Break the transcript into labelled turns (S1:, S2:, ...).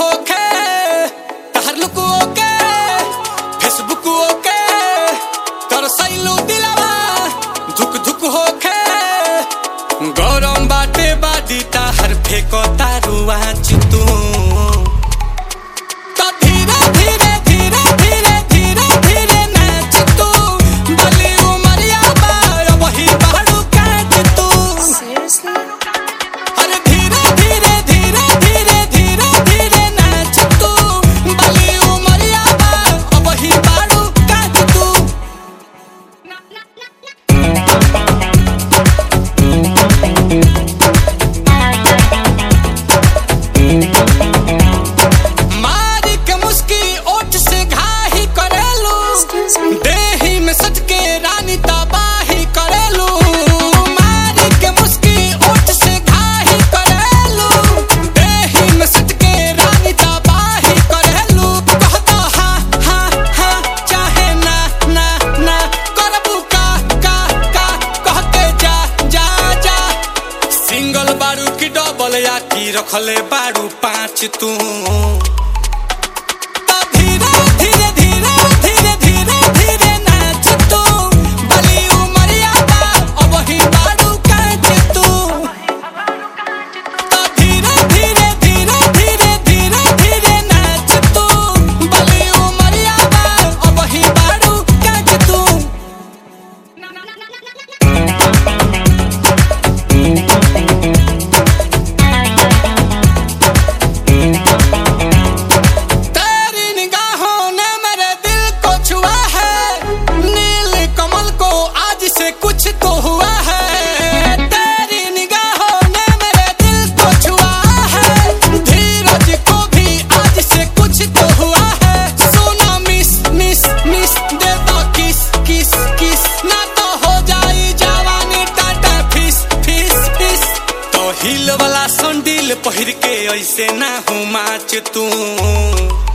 S1: होके तहर लुक ओके फेसबुक ओके तर सैलू दिलवा धुक धुक होके गरम बाटे बादी ताहर फेको तारुआ चितू देही में सच के रानी तबाही करेलू मारी के मुस्की ओठ से घाही करेलू देही में सच के रानी तबाही करेलू कहता हाँ हाँ हाँ चाहे ना ना ना करबू का कहते जा जा जा सिंगल बारू की डबल या की रखले बारू 5 तू कुछ तो हुआ है तेरी निगाहों ने मेरे दिल को छुआ है धीरज को भी आज से कुछ तो हुआ है सोना मिस मिस मिस दे दो किस किस किस ना तो हो जाई जवानी टाटा फिस फिस फिस तो हिल वाला संडील पहिर के ऐसे ना हो माच तू